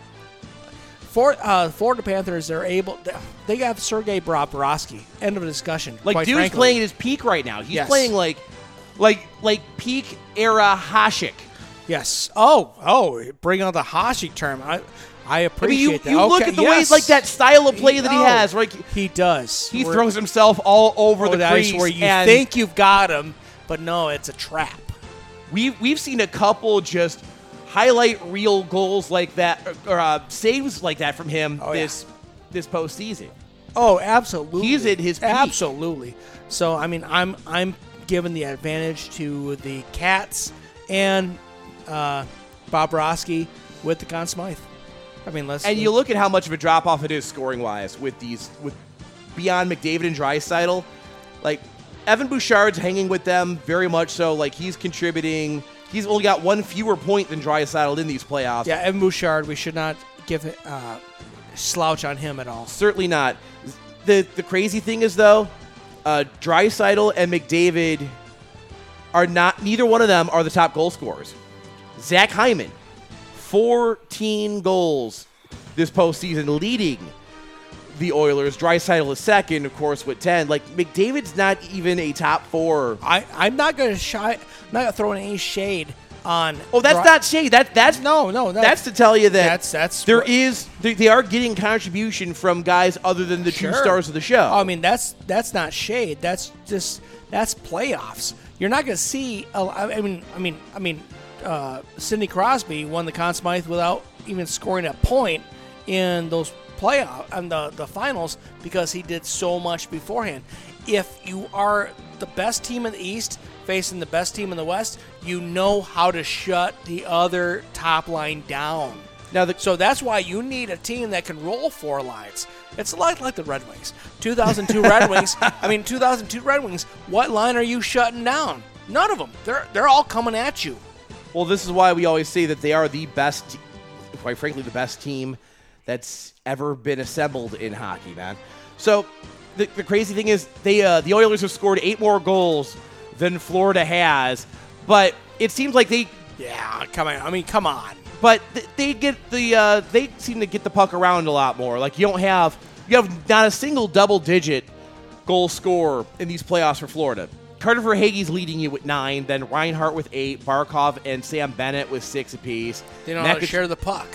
Florida Panthers, they have Sergei Bobrovsky. End of discussion. Like, dude's playing at his peak right now. He's playing like peak era Hasek. Yes. Oh, bring on the Hasek term. I appreciate that. You look at the way, like, that style of play that he has. Right? He does. He throws himself all over the crease. Where you think you've got him, but no, it's a trap. We've seen a couple just highlight reel goals like that, or saves like that from him this postseason. Oh, absolutely. He's at his peak. Absolutely. So, I mean, I'm giving the advantage to the Cats and Bobrovsky with the Conn Smythe. I mean, you look at how much of a drop off it is scoring wise with beyond McDavid and Draisaitl. Like, Evan Bouchard's hanging with them very much so. Like, he's contributing. He's only got one fewer point than Draisaitl in these playoffs. Yeah, Evan Bouchard, we should not give it slouch on him at all. Certainly not. The crazy thing is, though, Draisaitl and McDavid are not. Neither one of them are the top goal scorers. Zach Hyman, 14 goals this postseason, leading the Oilers. Draisaitl is second, of course, with 10. Like, McDavid's not even a top 4. I'm not going to throw any shade on. Oh, that's not shade. That's no. That's to tell you that they are getting contribution from guys other than the two stars of the show. I mean, that's not shade. That's playoffs. You're not going to see. Sidney Crosby won the Conn Smythe without even scoring a point in those playoff and the finals because he did so much beforehand. If you are the best team in the East facing the best team in the West, you know how to shut the other top line down. So that's why you need a team that can roll 4 lines. It's like the Red Wings. 2002 Red Wings. 2002 Red Wings. What line are you shutting down? None of them. They're all coming at you. Well, this is why we always say that they are the best, quite frankly, the best team that's ever been assembled in hockey, man. So the crazy thing is the Oilers have scored 8 more goals than Florida has, but it seems like they... Yeah, come on. But they seem to get the puck around a lot more. Like, you have not a single double-digit goal scorer in these playoffs for Florida. Carter Verhaeghe's leading you with 9, then Reinhart with 8, Barkov and Sam Bennett with 6 apiece. They know how to share the puck.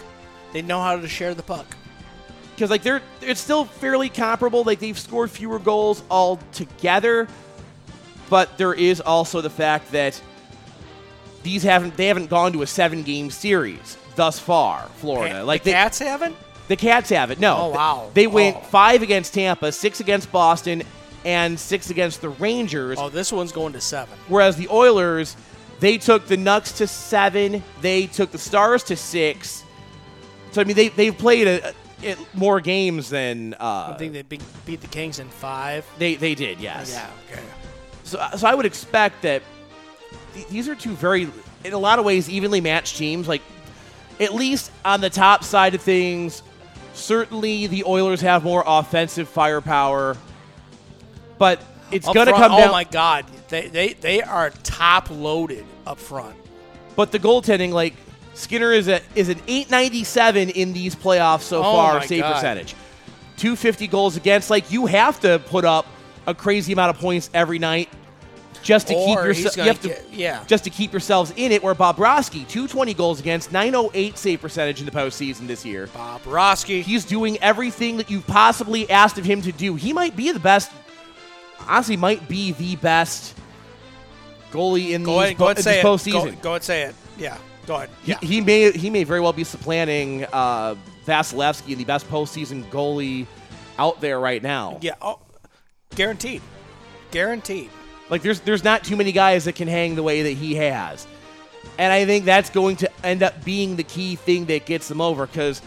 Because it's still fairly comparable. Like, they've scored fewer goals all together, but there is also the fact that they haven't gone to a 7-game series thus far. Florida, the Cats haven't. The Cats haven't. No. Oh wow. They went 5 against Tampa, 6 against Boston, and 6 against the Rangers. Oh, this one's going to 7. Whereas the Oilers, they took the Nucks to 7. They took the Stars to 6. So I mean, they've played more games than. I think they beat the Kings in 5. They did, yes. Yeah. Okay. So I would expect that these are two very, in a lot of ways, evenly matched teams. Like, at least on the top side of things, certainly the Oilers have more offensive firepower. But it's going to come down. Oh my God, they are top loaded up front. But the goaltending, like, Skinner is an .897 in these playoffs so far, save percentage. 250 goals against. Like, you have to put up a crazy amount of points every night just to keep yourselves in it. Where Bobrovsky, 220 goals against, .908 save percentage in the postseason this year. Bobrovsky, he's doing everything that you've possibly asked of him to do. He might be the best. Honestly, might be the best goalie in this postseason. Go and say it. Yeah, go ahead. Yeah. He may very well be supplanting Vasilevsky in the best postseason goalie out there right now. Yeah, guaranteed. Like, there's not too many guys that can hang the way that he has. And I think that's going to end up being the key thing that gets them over, because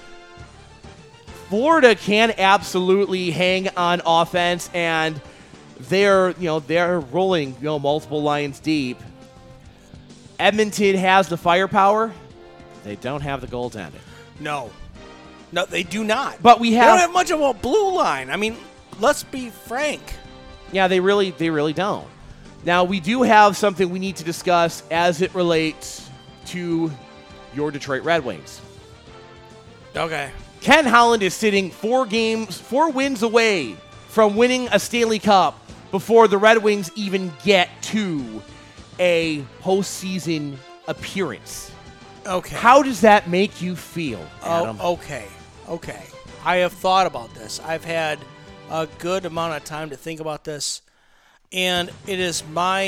Florida can absolutely hang on offense, and they're rolling multiple lines deep. Edmonton has the firepower. They don't have the goaltending. No, they do not. But they don't have much of a blue line. I mean, let's be frank. Yeah, they really don't. Now, we do have something we need to discuss as it relates to your Detroit Red Wings. Okay. Ken Holland is sitting 4 wins away from winning a Stanley Cup before the Red Wings even get to a postseason appearance. Okay. How does that make you feel, Adam? Okay. I have thought about this. I've had a good amount of time to think about this. And it is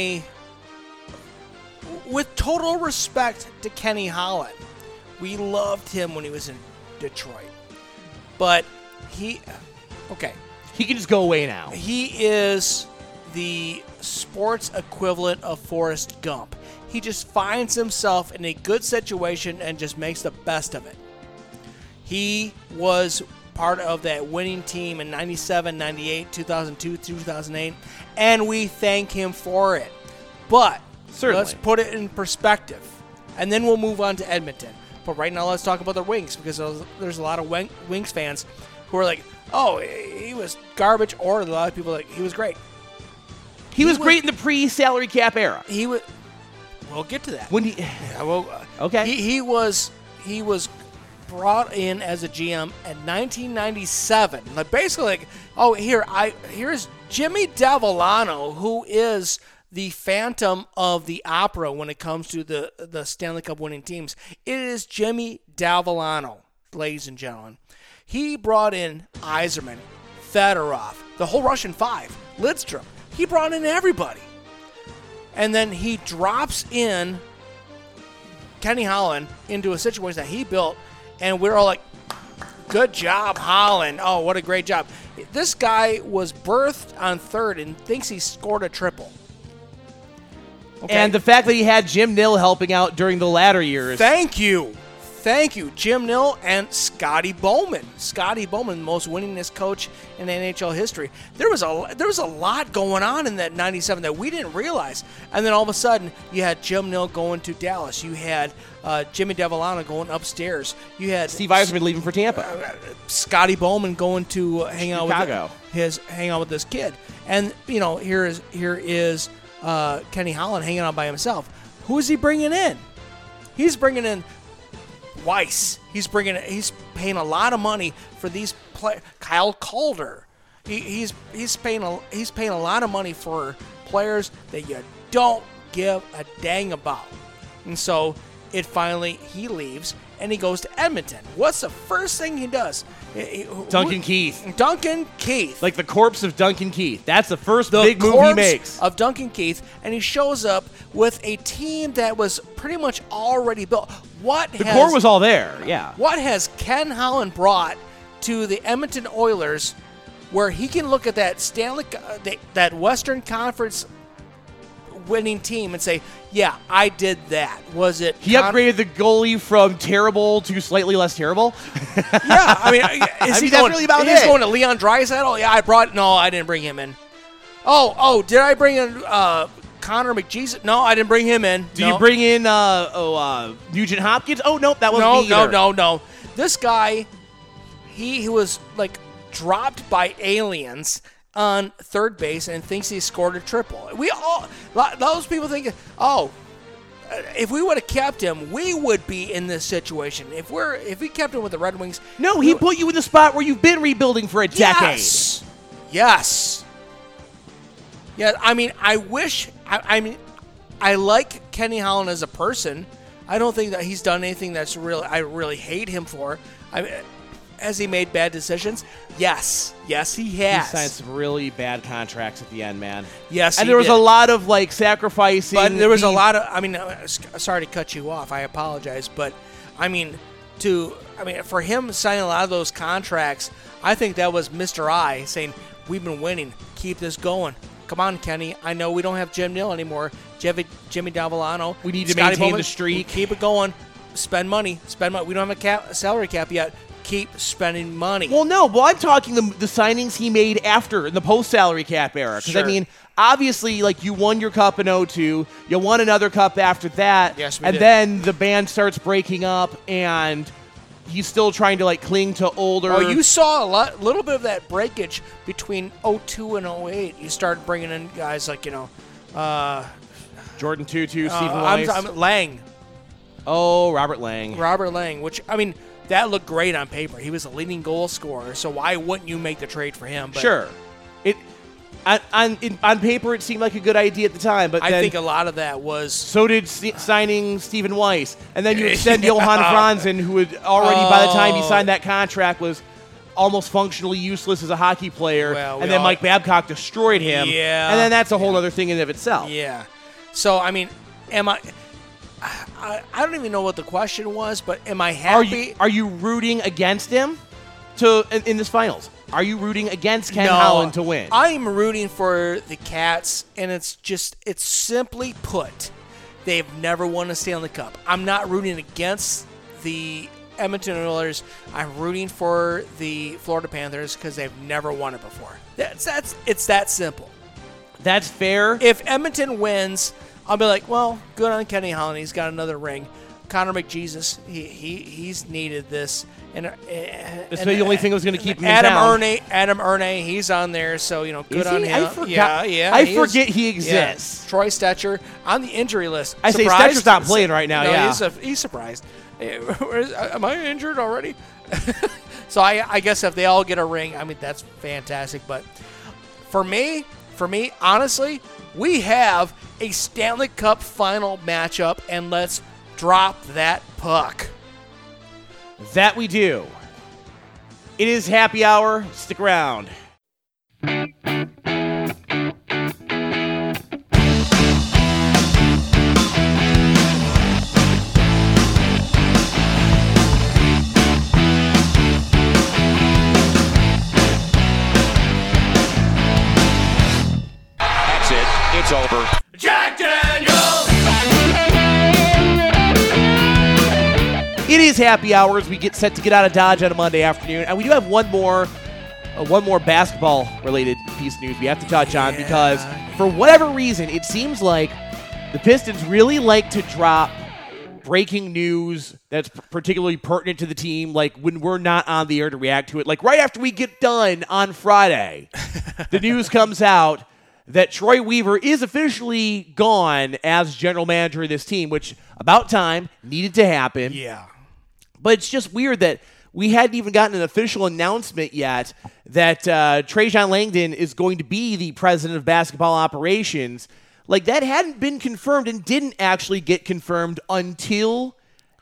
with total respect to Kenny Holland, we loved him when he was in Detroit. But he can just go away now. He is the sports equivalent of Forrest Gump. He just finds himself in a good situation and just makes the best of it. He was part of that winning team in 97, 98, 2002, 2008, and we thank him for it. But certainly, let's put it in perspective, and then we'll move on to Edmonton. But right now, let's talk about the Wings, because there's a lot of Wings fans who are like, oh, he was garbage, or a lot of people are like, he was great. He was great in the pre-salary cap era. We'll get to that. Okay. He was brought in as a GM in 1997. Like basically, here's Jimmy Davellano, who is the Phantom of the Opera when it comes to the Stanley Cup winning teams. It is Jimmy Davellano, ladies and gentlemen. He brought in Yzerman, Fedorov, the whole Russian Five, Lidstrom. He brought in everybody. And then he drops in Kenny Holland into a situation that he built, and we're all like, good job, Holland. Oh, what a great job. This guy was birthed on third and thinks he scored a triple. Okay. And the fact that he had Jim Nill helping out during the latter years. Thank you, Jim Nill and Scotty Bowman. Scotty Bowman, the most winningest coach in NHL history. There was a lot going on in that 97 that we didn't realize. And then all of a sudden, you had Jim Nill going to Dallas. You had Jimmy Davellano going upstairs. You had Steve Yzerman leaving for Tampa. Scotty Bowman going to hang out Chicago. with this kid. And here is Kenny Holland hanging out by himself. Who is he bringing in? He's bringing in Weiss. He's paying a lot of money for these players. Kyle Calder. He's paying a lot of money for players that you don't give a dang about. And so he leaves and he goes to Edmonton. What's the first thing he does? Duncan Keith. Duncan Keith. Like the corpse of Duncan Keith. That's the first big move he makes. Of Duncan Keith, and he shows up with a team that was pretty much already built. The core was all there, yeah. What has Ken Holland brought to the Edmonton Oilers where he can look at that that Western Conference winning team and say, yeah, I did that? Was it... He upgraded the goalie from terrible to slightly less terrible? Yeah, I mean, that's really about it. He's going to Leon Draisaitl? Yeah, No, I didn't bring him in. Did I bring in Connor McJesus? No, I didn't bring him in. Did you bring in Nugent Hopkins? Oh, nope, that wasn't me either. No. This guy, he was like dropped by aliens on third base and thinks he scored a triple. Those people think, if we would have kept him, we would be in this situation. If we kept him with the Red Wings. No, he put you in the spot where you've been rebuilding for a decade. Yes. Yeah, I mean, I like Kenny Holland as a person. I don't think that he's done anything I really hate him for. Has he made bad decisions? Yes, he has. He signed some really bad contracts at the end, man. Yes, and there was a lot of sacrificing. But there was a lot of. I mean, sorry to cut you off. I apologize, but for him signing a lot of those contracts, I think that was Mr. I saying, "We've been winning. Keep this going. Come on, Kenny. I know we don't have Jim Nill anymore. Jimmy Davellano. We need to maintain the streak. Keep it going. Spend money. We don't have a salary cap yet." Keep spending money. Well, no. Well, I'm talking the signings he made after in the post-salary cap era. Because, sure. Obviously, you won your cup in 2002. You won another cup after that. Yes, we did. And then the band starts breaking up, and he's still trying to, cling to older... Oh, you saw a little bit of that breakage between 2002 and 2008. You started bringing in guys like, Jordan Tutu, Stephen Weiss. I'm Lang. Oh, Robert Lang. Which, that looked great on paper. He was a leading goal scorer, so why wouldn't you make the trade for him? But sure. On paper, it seemed like a good idea at the time, but I think a lot of that was... So did signing Stephen Weiss. And then you extend Johan Franzen, who had already, by the time he signed that contract, was almost functionally useless as a hockey player. And then Mike Babcock destroyed him. Yeah. And then that's a whole other thing in and of itself. Yeah. So, am I don't even know what the question was, but am I happy? Are you rooting against him in this finals? Are you rooting against Ken Holland to win? I'm rooting for the Cats, and it's simply put, they've never won a Stanley Cup. I'm not rooting against the Edmonton Oilers. I'm rooting for the Florida Panthers because they've never won it before. It's that simple. That's fair. If Edmonton wins, I'll be like, well, good on Kenny Holland. He's got another ring. Connor McJesus, he's needed this. And that's the only thing that was going to keep him in town. Adam Erne, he's on there, so good on him. I forgot. I forget he exists. Yeah. Troy Stetcher on the injury list. I say Stetcher's not playing right now. No, he's surprised. Am I injured already? So I guess if they all get a ring, I mean, that's fantastic. But for me, honestly, we have a Stanley Cup final matchup, and let's drop that puck. That we do. It is happy hour. Stick around. That's it. It's over. Jack Daniels! It is happy hour as we get set to get out of Dodge on a Monday afternoon, and we do have one more basketball-related piece of news we have to touch on because for whatever reason, it seems like the Pistons really like to drop breaking news that's particularly pertinent to the team, like when we're not on the air to react to it. Like right after we get done on Friday, the news comes out that Troy Weaver is officially gone as general manager of this team, which about time needed to happen. Yeah. But it's just weird that we hadn't even gotten an official announcement yet that Trajan Langdon is going to be the president of basketball operations. Like, that hadn't been confirmed and didn't actually get confirmed until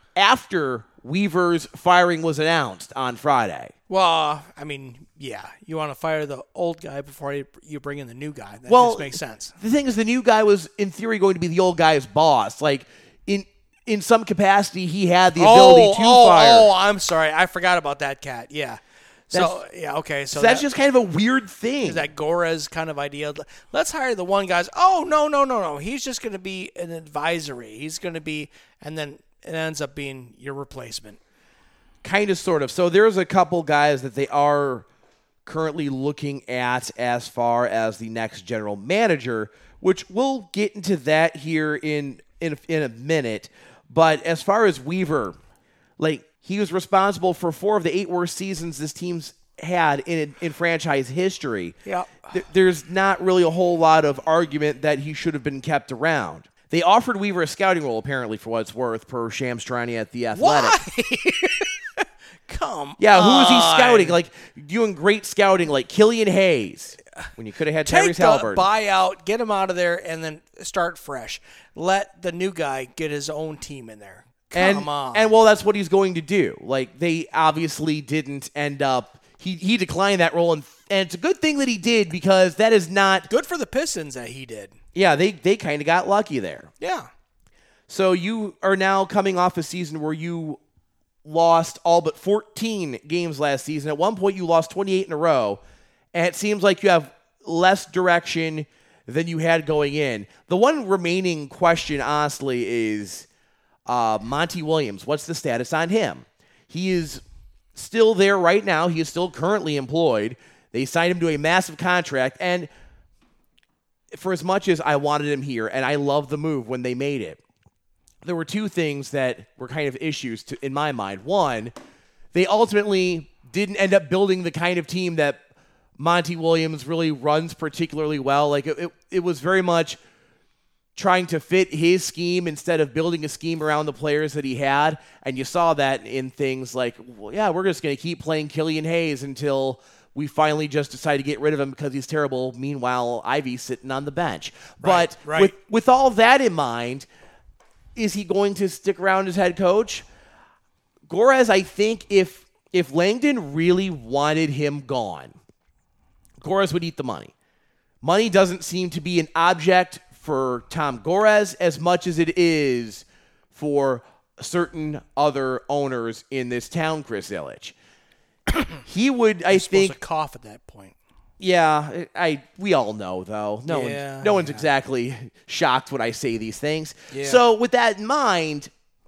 after Weaver's firing was announced on Friday. Well, I mean, yeah, you want to fire the old guy before you bring in the new guy. That Well, just makes sense. The thing is, the new guy was, in theory, going to be the old guy's boss. Like, in some capacity, he had the ability to fire. Oh, I'm sorry. I forgot about that cat. Yeah. So, yeah, okay. So that's just kind of a weird thing. Is that Gorez kind of idea? Let's hire the one guy. Oh, no. He's just going to be an advisory. He's going to be, and then it ends up being your replacement. Kind of, sort of. So there's a couple guys that they are currently looking at as far as the next general manager, which we'll get into that here in a minute. But as far as Weaver, like, he was responsible for 4 of the 8 worst seasons this team's had in franchise history. Yeah. There's not really a whole lot of argument that he should have been kept around. They offered Weaver a scouting role, apparently, for what it's worth, per Shams Charania at The Athletic. Why? Come Yeah, who on. is he scouting? Like, doing great scouting, like Killian Hayes, when you could have had Take Tyrese the Halliburton. buyout, get him out of there, and then start fresh. Let the new guy get his own team in there. Come on. And, well, that's what he's going to do. Like, they obviously didn't end up – he declined that role, and it's a good thing that he did because that is not – good for the Pistons that he did. Yeah, they kind of got lucky there. Yeah. So you are now coming off a season where you lost all but 14 games last season. At one point, you lost 28 in a row, and it seems like you have less direction than you had going in. The one remaining question, honestly, is Monty Williams. What's the status on him? He is still there right now. He is still currently employed. They signed him to a massive contract, and for as much as I wanted him here, and I love the move when they made it, there were 2 things that were kind of issues in my mind. One, they ultimately didn't end up building the kind of team that Monty Williams really runs particularly well. Like, it was very much trying to fit his scheme instead of building a scheme around the players that he had. And you saw that in things like, well, yeah, we're just going to keep playing Killian Hayes until we finally just decide to get rid of him because he's terrible. Meanwhile, Ivy's sitting on the bench. Right, But right. with all that in mind, is he going to stick around as head coach? Gorez, I think if Langdon really wanted him gone, Gorez would eat the money. Money doesn't seem to be an object for Tom Gorez as much as it is for certain other owners in this town, Chris Ilitch. He would, I think, supposed to cough at that point. Yeah, we all know, though. No one's exactly shocked when I say these things. Yeah. So with that in mind,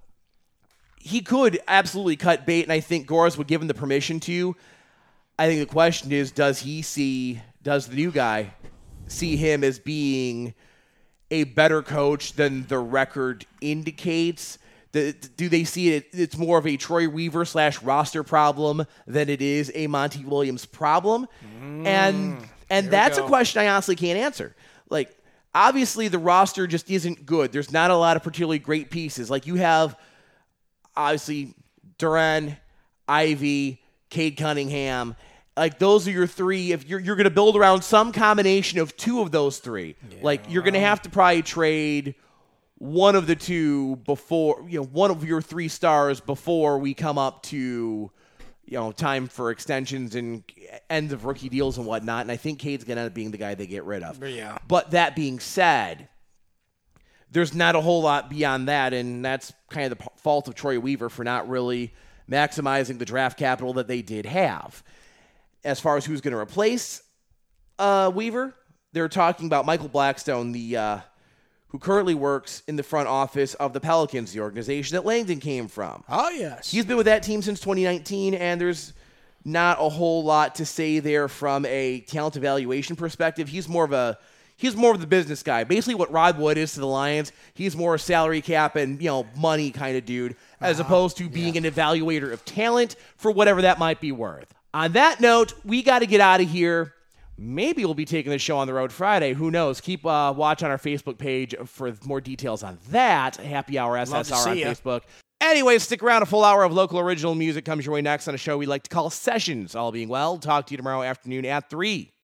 he could absolutely cut bait, and I think Gorez would give him the permission to. I think the question is, does the new guy see him as being a better coach than the record indicates? Do they see it? It's more of a Troy Weaver / roster problem than it is a Monty Williams problem, and that's a question I honestly can't answer. Like, obviously the roster just isn't good. There's not a lot of particularly great pieces. Like, you have, obviously Duran, Ivy, Cade Cunningham. Like, those are your three. If you're going to build around some combination of two of those three, like, you're going to have to probably trade one of the two before, one of your 3 stars before we come up to, time for extensions and ends of rookie deals and whatnot. And I think Cade's going to end up being the guy they get rid of. Yeah. But that being said, there's not a whole lot beyond that, and that's kind of the fault of Troy Weaver for not really maximizing the draft capital that they did have. As far as who's going to replace Weaver, they're talking about Michael Blackstone, who currently works in the front office of the Pelicans, the organization that Langdon came from. Oh, yes. He's been with that team since 2019, and there's not a whole lot to say there from a talent evaluation perspective. He's more of the business guy. Basically what Rod Wood is to the Lions, he's more a salary cap and, money kind of dude, as opposed to being an evaluator of talent for whatever that might be worth. On that note, we got to get out of here. Maybe we'll be taking the show on the road Friday. Who knows? Keep watch on our Facebook page for more details on that. Happy Hour SSR on Facebook. Anyway, stick around. A full hour of local original music comes your way next on a show we like to call Sessions. All being well, talk to you tomorrow afternoon at 3.